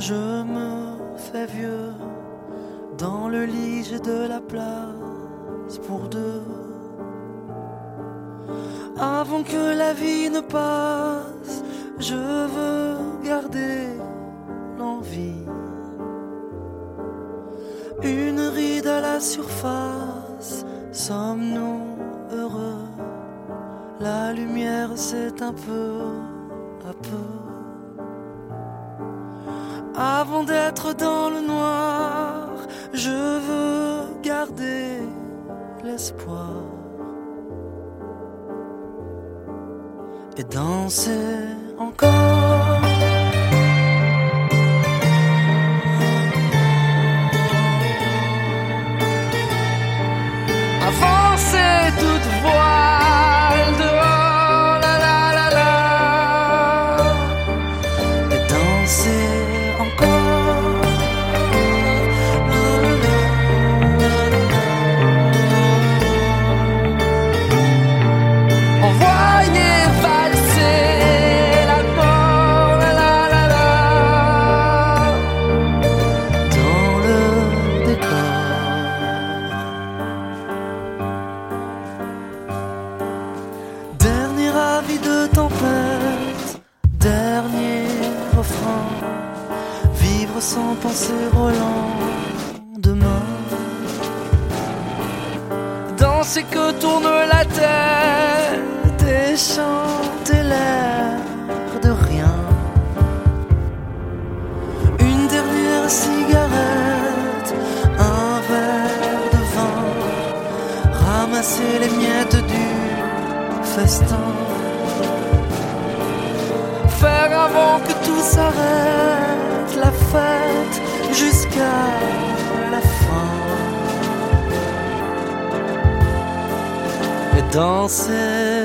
je me fais vieux. Dans le lit j'ai de la place pour deux. Avant que la vie ne passe, je veux garder l'envie. Une ride à la surface, sommes-nous heureux? La lumière s'éteint peu à peu. Avant d'être dans le noir, je veux garder l'espoir et danser encore. Avancer toute voile dehors, la la la la, et danser encore. Envoyer valser la mort, la la la la, dans le décor. Dernier avis de tempête, dernier refrain, vivre sans penser au lendemain. Danser que tourne la tête et chanter l'air de rien. Une dernière cigarette, un verre de vin, ramasser les miettes du festin, faire avant que tout s'arrête la fête jusqu'à la fin, et danser